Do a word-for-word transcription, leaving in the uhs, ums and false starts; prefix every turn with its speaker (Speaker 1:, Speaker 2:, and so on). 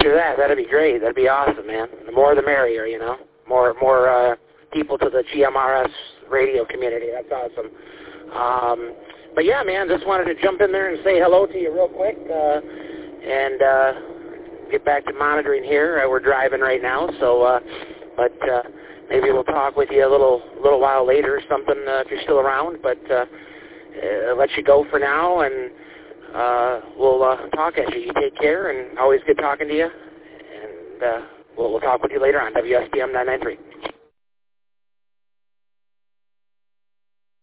Speaker 1: Roger that. That'd be great. That'd be awesome, man. The more the merrier, you know. More more uh, people to the G M R S radio community. That's awesome. Um, but yeah, man, just wanted to jump in there and say hello to you real quick, uh, and uh, get back to monitoring here. Uh, we're driving right now, so uh, but uh, maybe we'll talk with you a little little while later or something uh, if you're still around. But uh, uh, let you go for now, and uh, we'll uh, talk at you. You take care, and always good talking to you. And uh, we'll, we'll talk with you later on W S B M nine ninety-three.